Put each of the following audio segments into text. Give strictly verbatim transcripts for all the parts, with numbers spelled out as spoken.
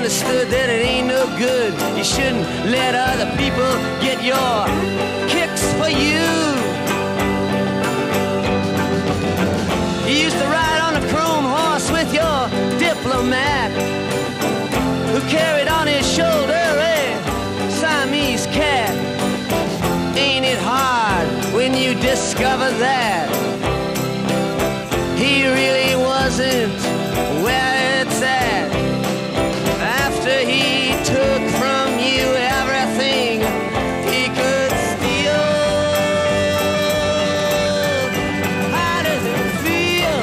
understood that it ain't no good. You shouldn't let other people get your kicks for you. You used to ride on a chrome horse with your diplomat, who carried on his shoulder a Siamese cat. Ain't it hard when you discover that he really wasn't where it's at? After he took from you everything he could steal. How does it feel?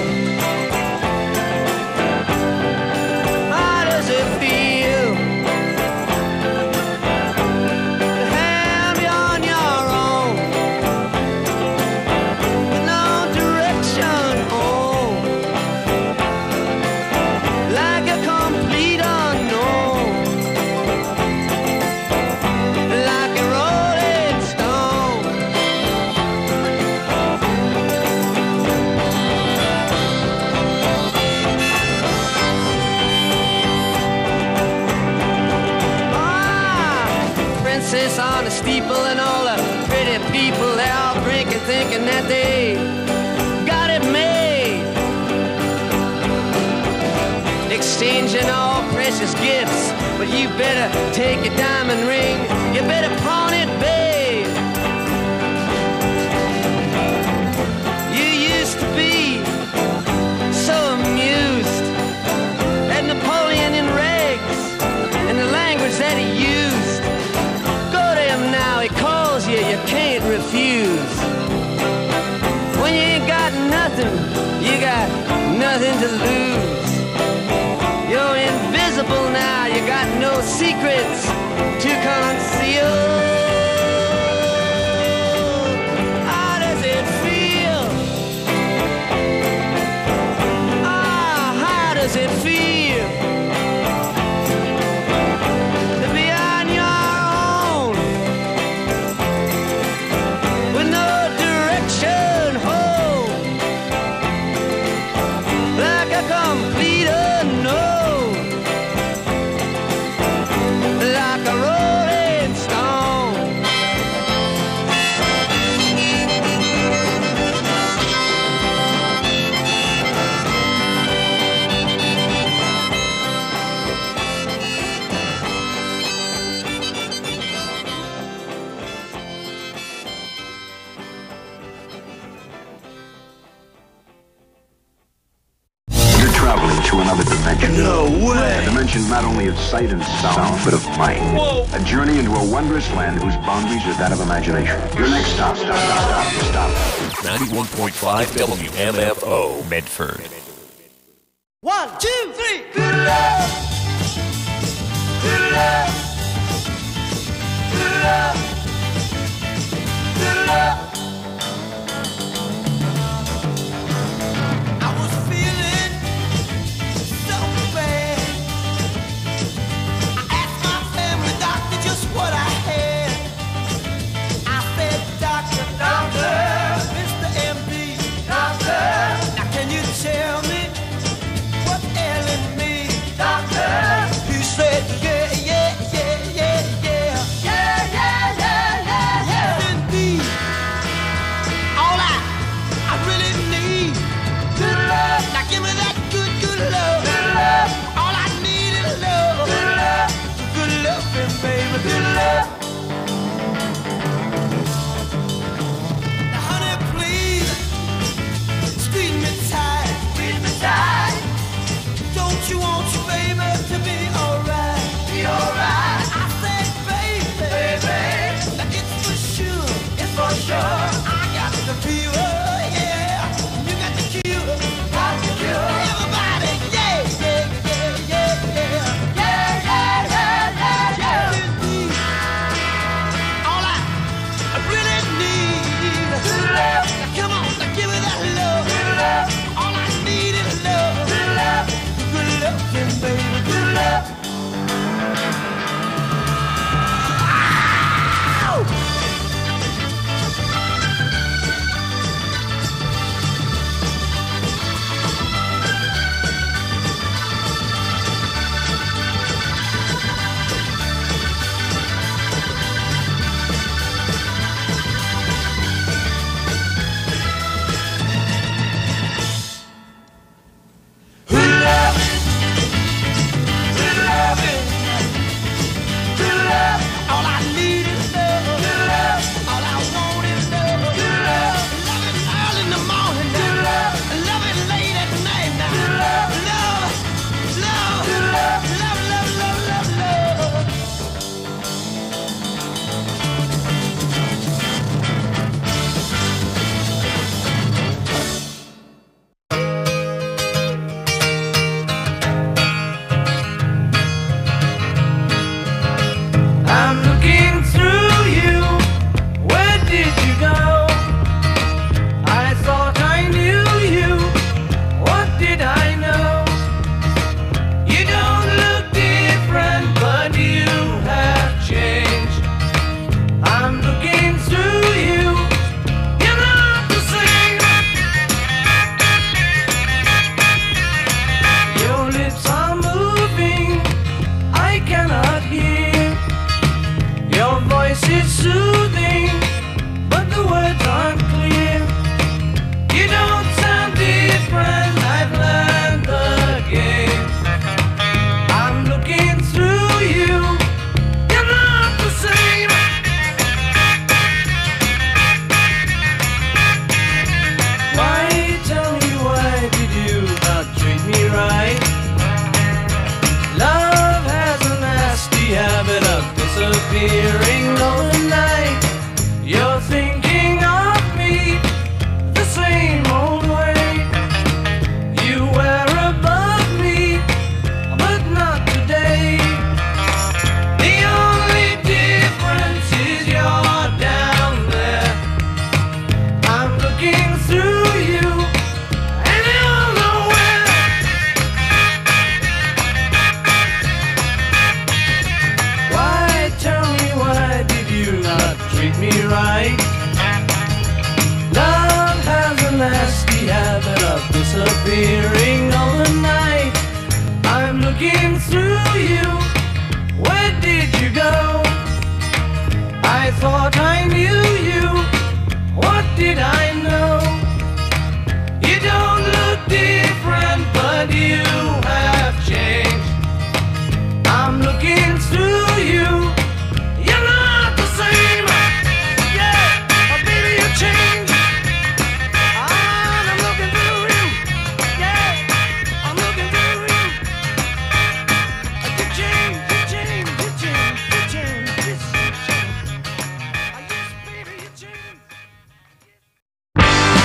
How does it feel to have you on your own, with no direction home, like a complete unknown, like a rolling stone? Ah, princess on the steeple and all the pretty people, they're all drinking, thinking that they got it made, exchanging all precious gifts. But you better take your diamond ring, you better pawn it, babe. You used to be so amused at Napoleon in rags and the language that he used. Go to him now, he calls you, you can't refuse. When you ain't got nothing, you got nothing to lose. You're invisible now, you got no secrets to conceal. How does it feel? Ah, how does it feel to be on your own, with no direction home, like a complete unknown, like a rolling stone? You're traveling to another dimension. No way! A dimension not only of sight and sound, but of mind. Whoa. A journey into a wondrous land whose boundaries are that of imagination. Your next stop, stop, stop, stop, stop. ninety-one point five W M F O, Medford. One, two, three. Good love. Good love. Good love. Good love. I was feeling so bad. I asked my family doctor just what I had. I said, doctor, doctor, Mister M D, doctor, now can you tell me what's ailing me, doctor? He said, yeah, yeah, yeah, yeah, yeah. Yeah, yeah, yeah, yeah, yeah. Yes, indeed. habit of disappearing overnight. I'm looking through you. Where did you go? I thought I knew you. What did I know? You don't look different, but you have changed. I'm looking through you. You're not the same. Yeah, oh, baby, you changed. And I'm looking through you. Yeah, I'm looking through you. You changed, you changed, you changed, you changed, you changed. Yes, baby, you changed.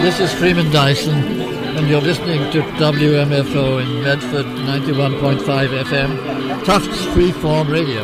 This is Freeman Dyson, and you're listening to W M F O in Medford, ninety-one point five F M, Tufts Freeform Radio.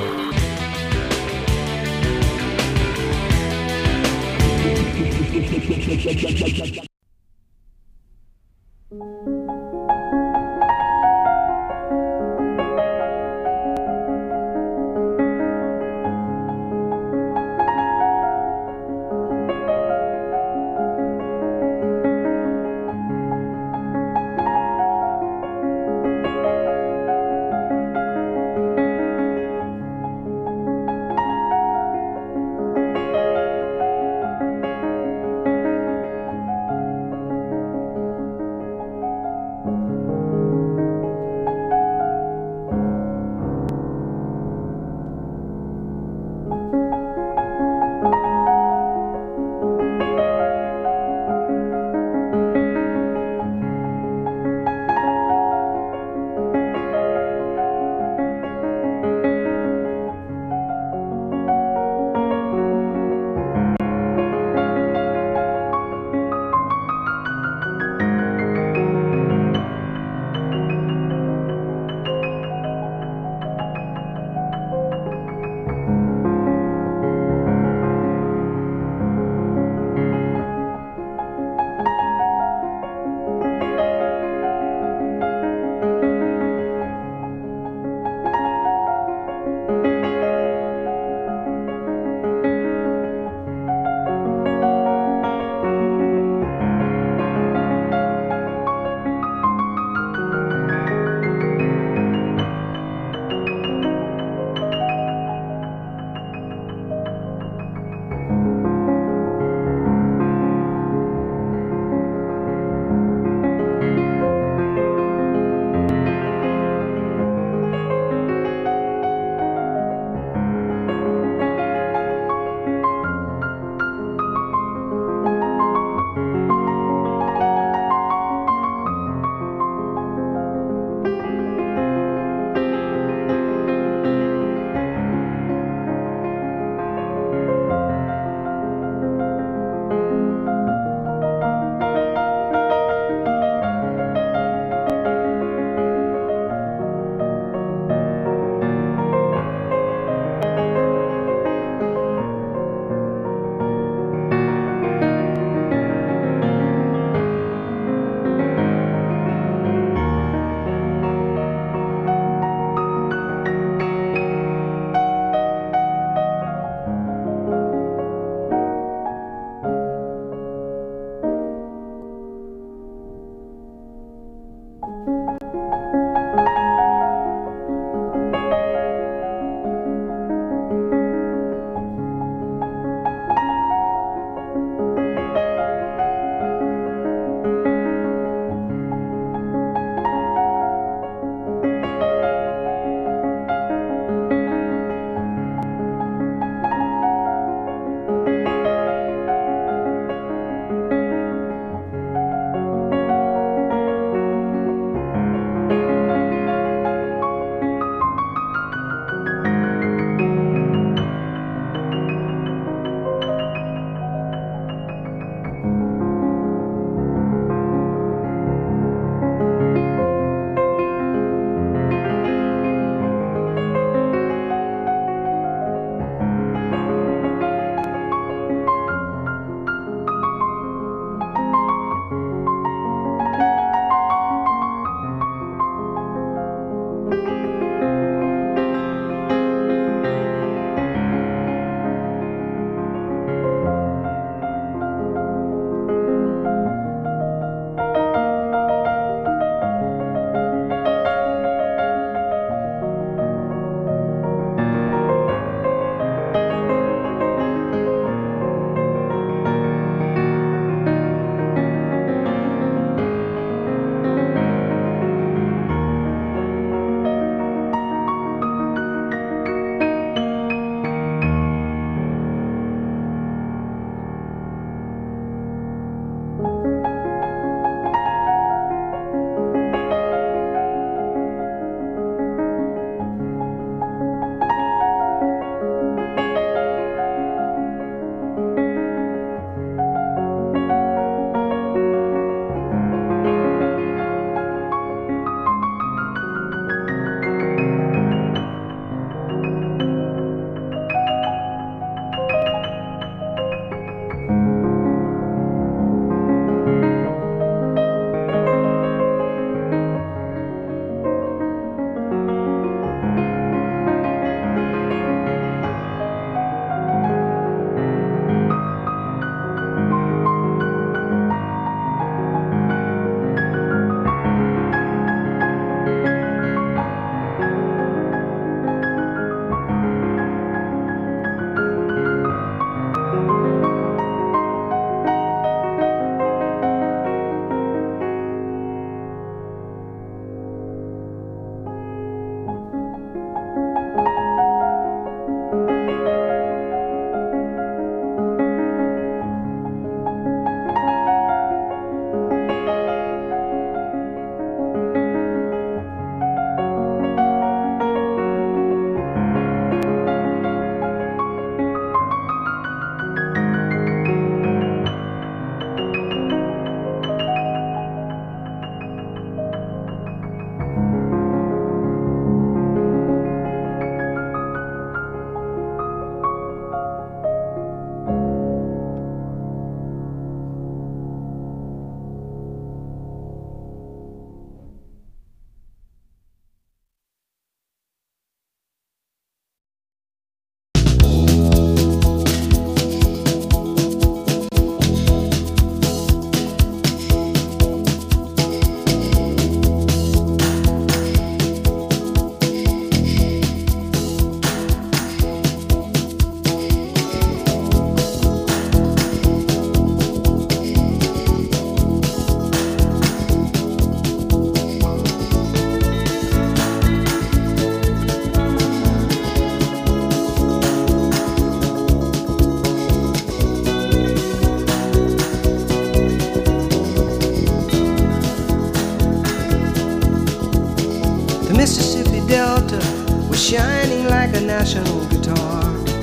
shining like a national guitar.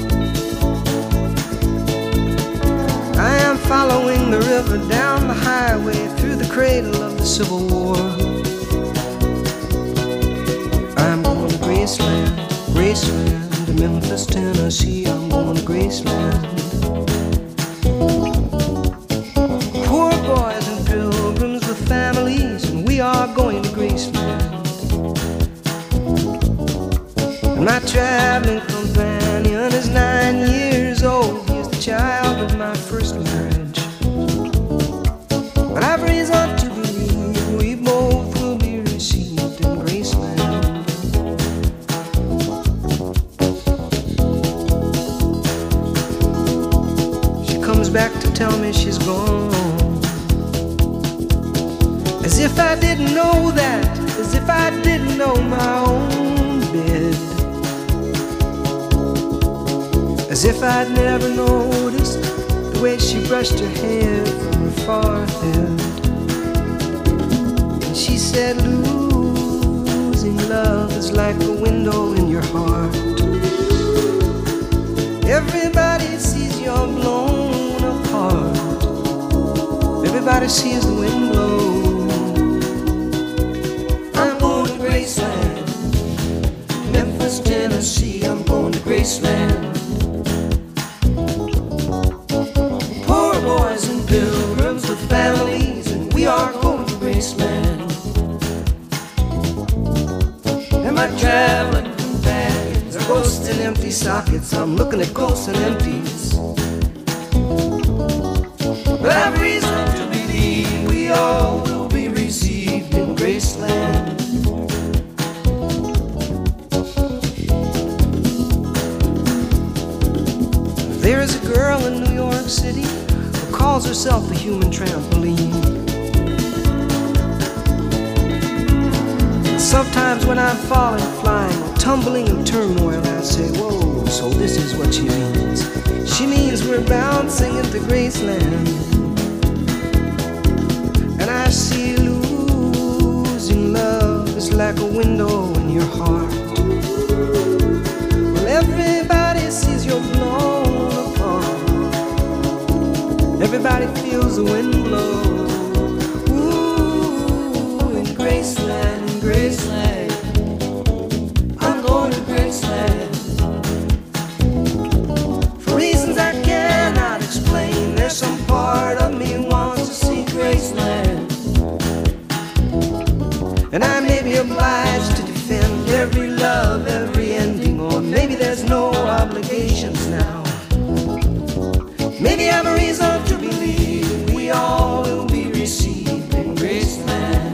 I am following the river down the highway through the cradle of the Civil War. I'm going to Graceland, Graceland, to Memphis, Tennessee. I'm going to Graceland. Poor boys and pilgrims with families, and we are going to Graceland. And my traveling companion is nine years old. He is the child of my first marriage. But I've reason to believe we both will be received in Graceland. She comes back to tell me she's gone, as if I didn't know that, as if I didn't know my own bed, as if I'd never noticed the way she brushed her hair from her forehead. And she said, losing love is like a window in your heart. Everybody sees you're blown apart. Everybody sees the wind blow. I'm going to Graceland, Memphis, Tennessee. I'm going to Graceland. Poor boys and pilgrims with families, and we are going to Graceland. And my traveling companions are ghosts and empty sockets. I'm looking at ghosts and empties. But I've reason to believe we all will be received in Graceland. There is a girl in New York City who calls herself the human trampoline. Sometimes when I'm falling, flying, or tumbling in turmoil, I say, whoa, so this is what she means. She means we're bouncing into Graceland. And I see losing love is like a window in your heart. Well, everybody sees you're blown apart. Everybody feels the wind blow. Ooh, in Graceland, in Graceland, I'm going to Graceland. For reasons I cannot explain, there's some part of me wants to see Graceland. And I may be obliged to defend every love, every ending, or maybe there's no obligations now. Maybe I'm a reason to believe we all will be received in Graceland.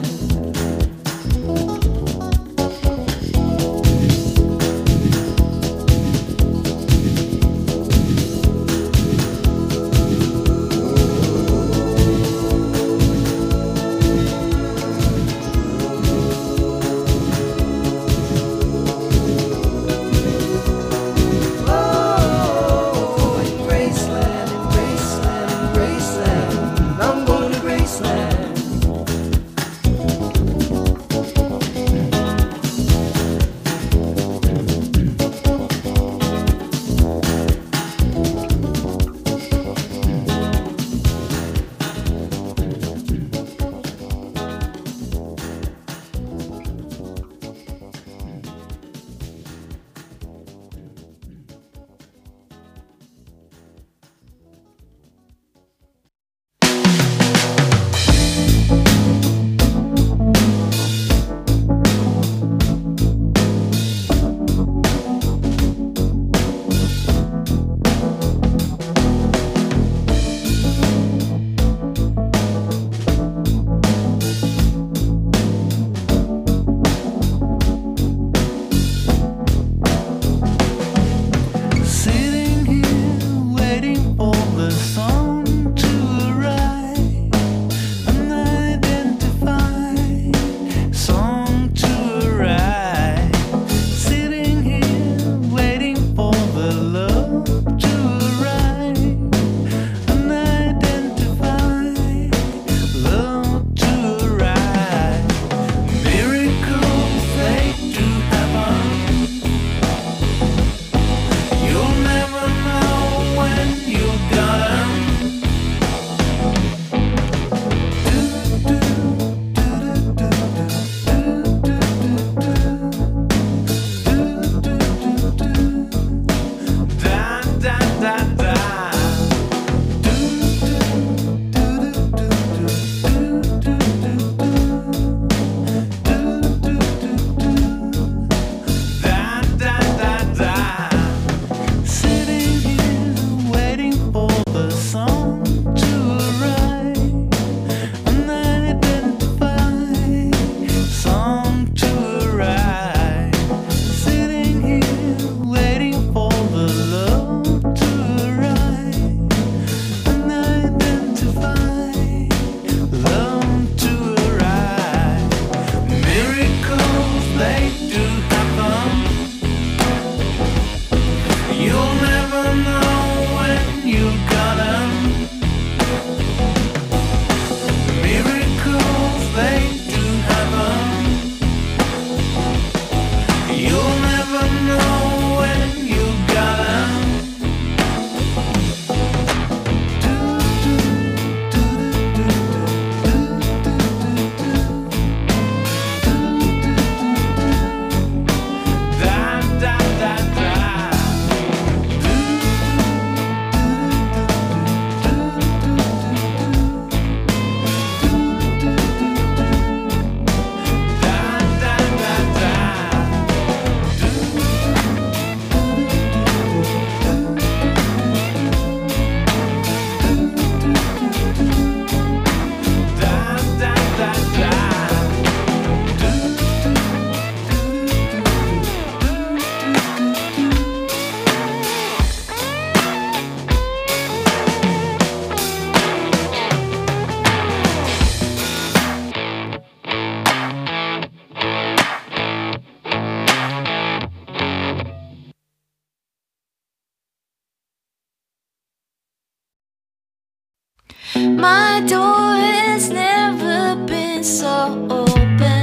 My door has never been so open.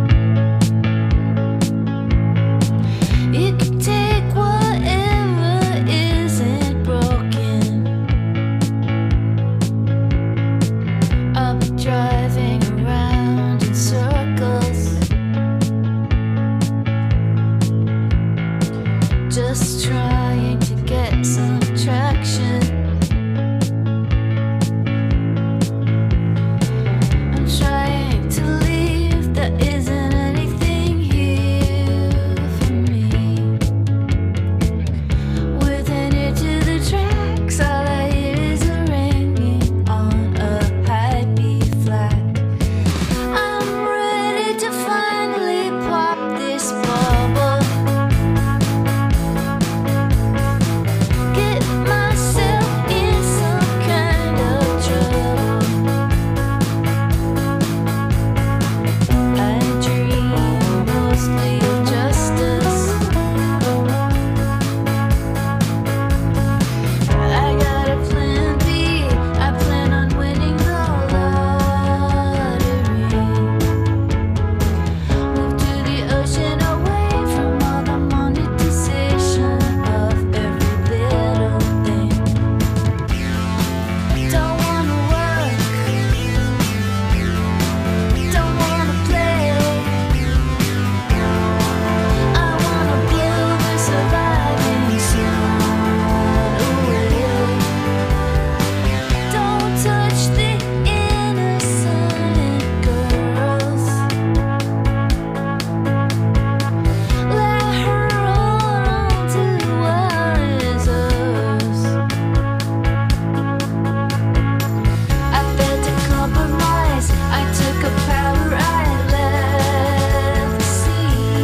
You can take whatever isn't broken. I'll be driving around in circles, just trying to get some traction. I'm trying to leave, there isn't anything here for me. With an ear to the tracks, all I hear is a ringing on a high B flat. I'm ready to finally pop this bubble. Get myself in some kind of trouble. I dream mostly of justice. I got a plan B. I plan on winning the lottery. Move to the ocean away from all the monetization of every little thing. Don't wanna work, don't wanna play. I wanna blow the surviving sun away. Don't touch the innocent girls. Let her hold on to what is hers. I bet to compromise. I took a power I left the sea.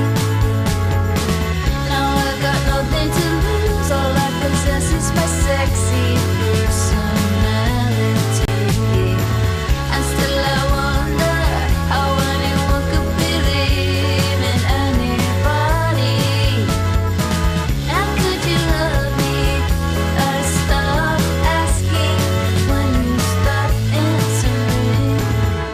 Now I got nothing to lose. All I possess is my sexy personality. And still I wonder how anyone could believe in anybody. How could you love me? I stopped asking when you stopped answering.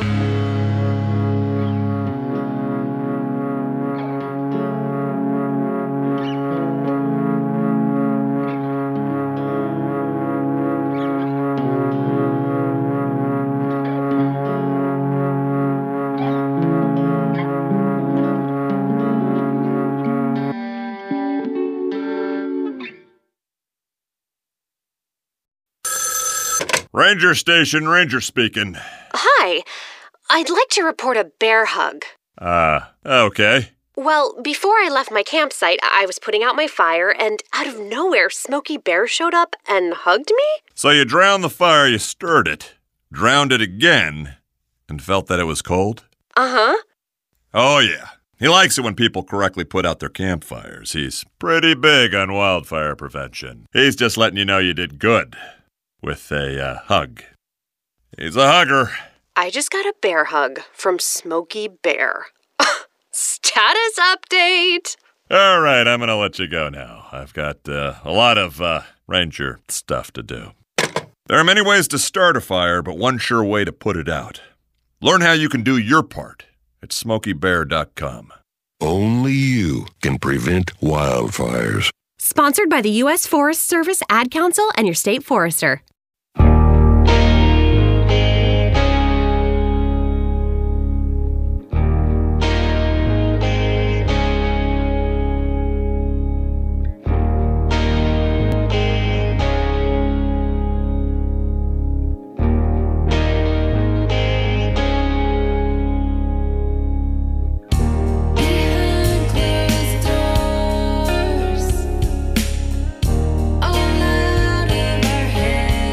Ranger Station, Ranger speaking. Hi. I'd like to report a bear hug. Uh, okay. Well, before I left my campsite, I was putting out my fire, and out of nowhere, Smokey Bear showed up and hugged me? So you drowned the fire, you stirred it, drowned it again, and felt that it was cold? Uh-huh. Oh, yeah. He likes it when people correctly put out their campfires. He's pretty big on wildfire prevention. He's just letting you know you did good with a uh, hug. He's a hugger. I just got a bear hug from Smokey Bear. Status update! All right, I'm going to let you go now. I've got uh, a lot of uh, ranger stuff to do. There are many ways to start a fire, but one sure way to put it out. Learn how you can do your part at smokey bear dot com. Only you can prevent wildfires. Sponsored by the U S Forest Service, Ad Council, and your state forester. All out of our heads.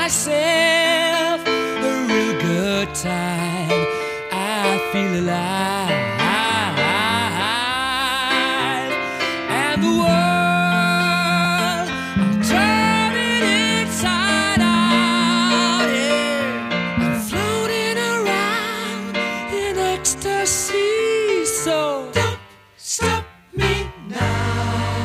myself a real good time. I feel alive, and the world I'm turning inside out. Yeah, I'm floating around in ecstasy. So don't stop me now.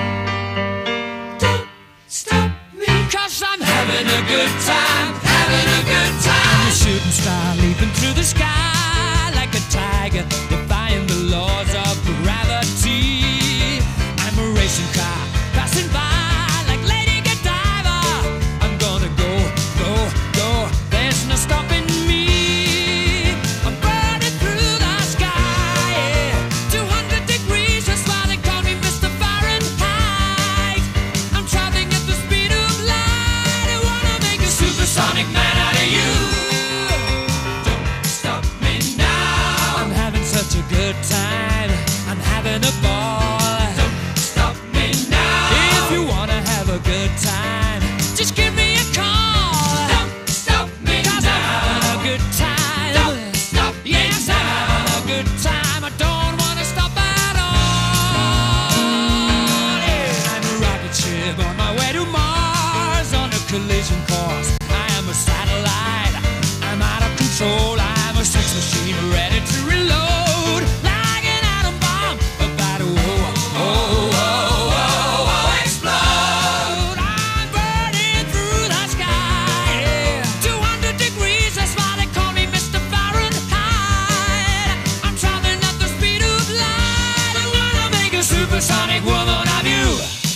Don't stop me, 'cause I'm having a good time, having a good time. I'm a shooting star leaping through the sky like a tiger, defying the laws of gravity. I'm a racing car passing by like Lady Godiva. I'm gonna go, go, go. There's no stopping me. I'm burning through the sky, yeah. two hundred degrees, that's why they call me Mister Fahrenheit. I'm traveling at the speed of light. I wanna make a supersonic man out of you. Don't stop me now. I'm having such a good time. I'm having a ball. Don't stop me now. If you wanna have a good time, just give me a call. Don't stop me 'cause now. I'm having a good time. Don't stop me yes, now. I'm having a good time. I don't wanna stop at all. Yeah. I'm a rocket ship on my way to Mars on a collision course. I am a satellite. I'm out of control. I'm a sex machine ready to reload like an atom bomb about to oh, oh, oh, oh, oh, explode. I'm burning through the sky, yeah. two hundred degrees, that's why they call me Mister Fahrenheit. I'm traveling at the speed of light. I wanna make a supersonic woman of you.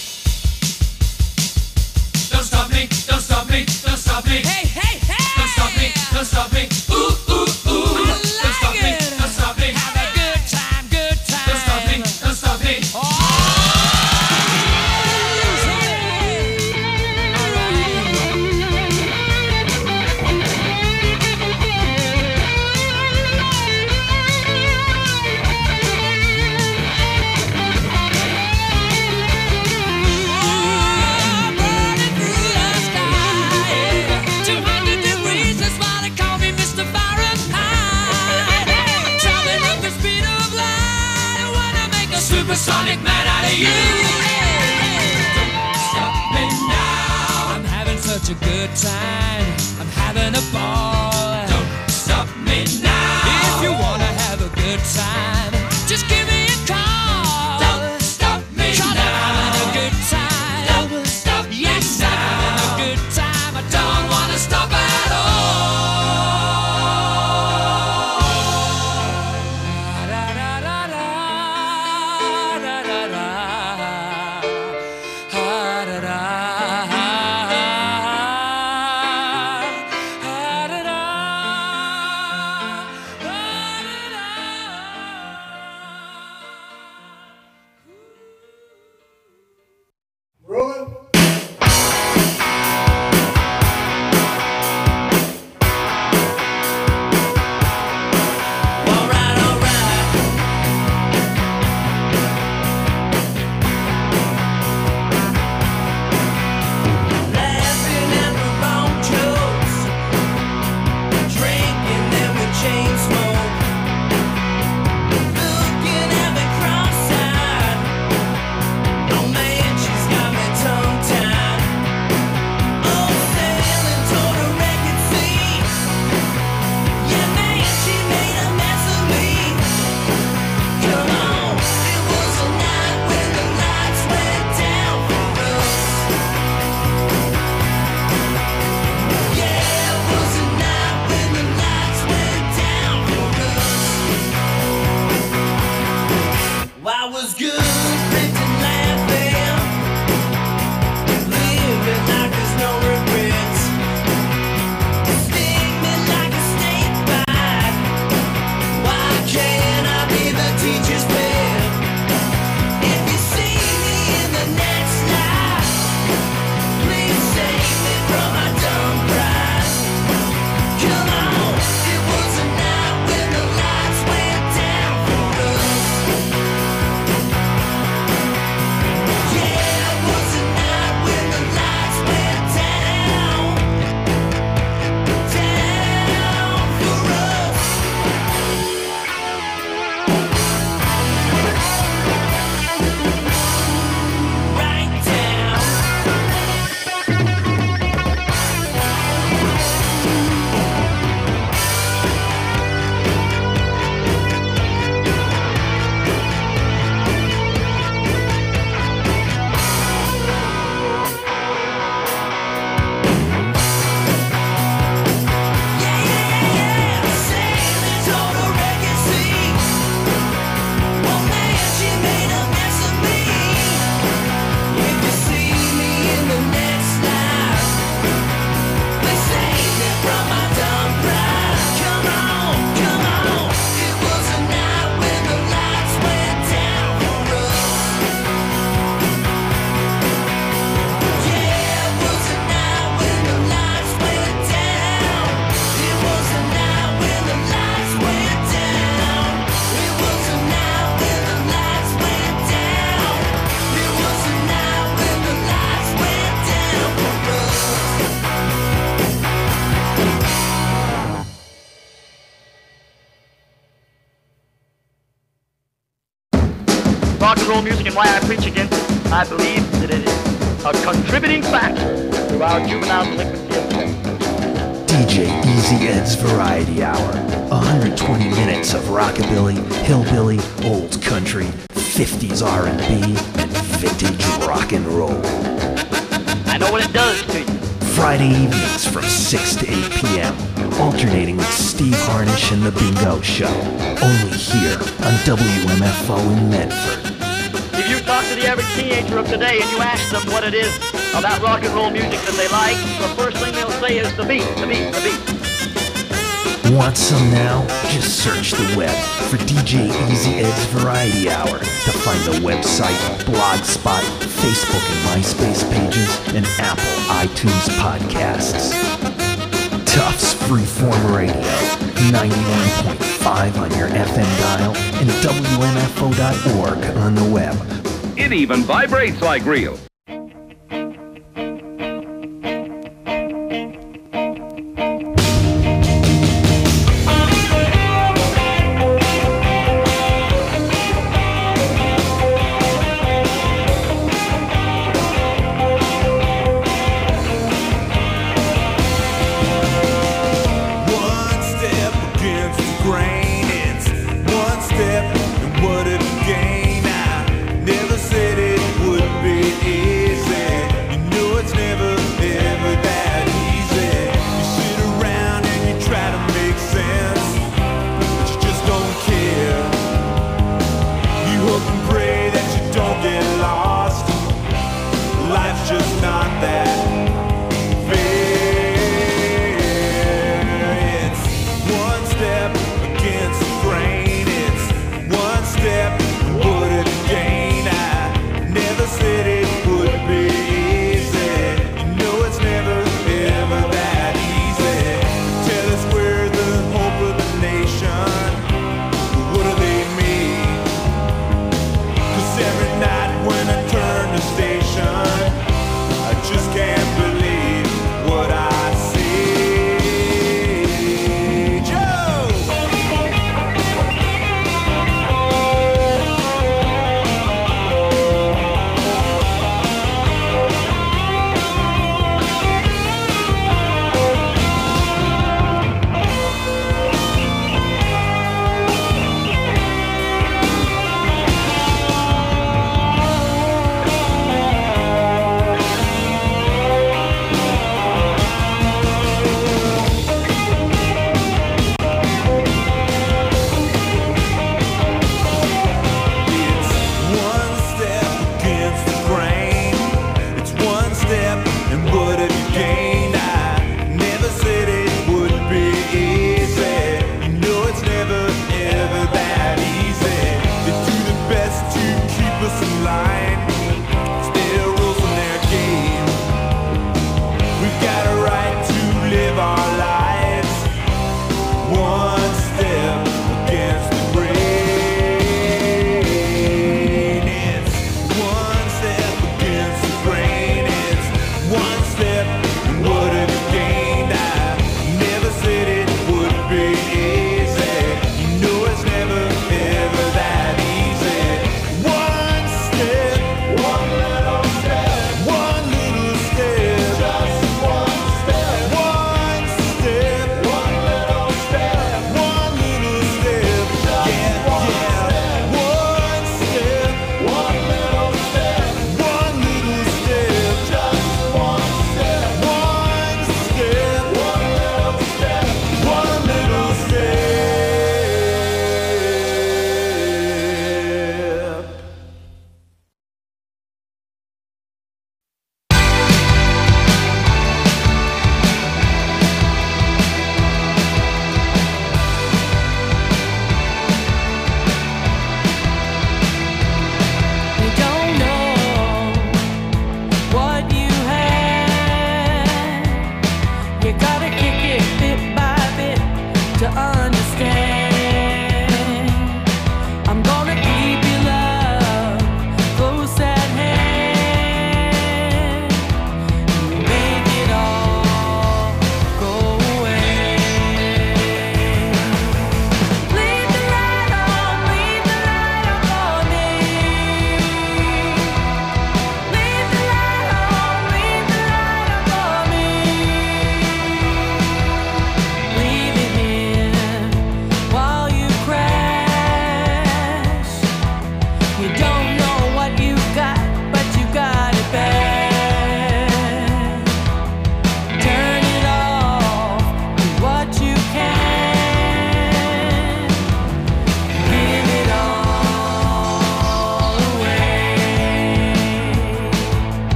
Don't stop me, don't stop me, don't stop me. Hey, hey, hey. Don't stop me, don't stop me. Ooh, ooh, ooh. Don't stop me, don't stop me. Have a good time, good time. Don't stop me, don't stop me. Oh, burning through the sky, two hundred degrees, that's why they call me Mister Fahrenheit. I'm traveling at the speed of light. I wanna make a supersonic man out of you. Don't stop me now. I'm having such a good time. I'm having a ball. Don't stop me now. If you wanna have a good time, just give me a call. Don't stop me 'cause now. I'm having a good time. Don't stop me yes, now. I'm having a good time. I don't wanna stop at all. Da, da, da, da, da, da, da. Ah, da, da. Ah, da, da. Ah, da, da. rock and roll music and why I preach against it, I believe that it is a contributing factor to our juvenile delinquency of sex. D J Easy Ed's Variety Hour. one hundred twenty minutes of rockabilly, hillbilly, old country, fifties R and B, and vintage rock and roll. I know what it does to you. Friday evenings from six to eight p.m. Alternating with Steve Harnish and The Bingo Show. Only here on W M F O in Medford. If you talk to the average teenager of today and you ask them what it is about rock and roll music that they like, the first thing they'll say is the beat, the beat, the beat. Want some now? Just search the web for D J Easy Ed's Variety Hour to find the website, Blogspot, Facebook and MySpace pages, and Apple iTunes podcasts. Tufts Freeform Radio, ninety-one point five on your F M dial, and W M F O dot org on the web. It even vibrates like real.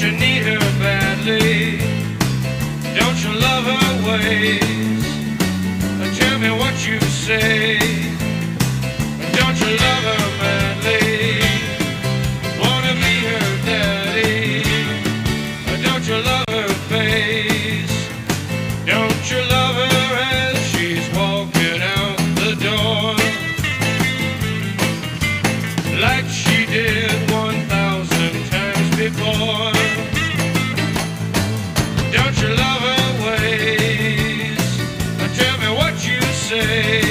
you need her badly? Don't you love her ways? Tell me what you say. Don't you love her madly? Wanna be her daddy? Don't you love her face? Don't you love her as she's walking out the door? Like she did one thousand times before. Don't you love her ways? Tell me what you say.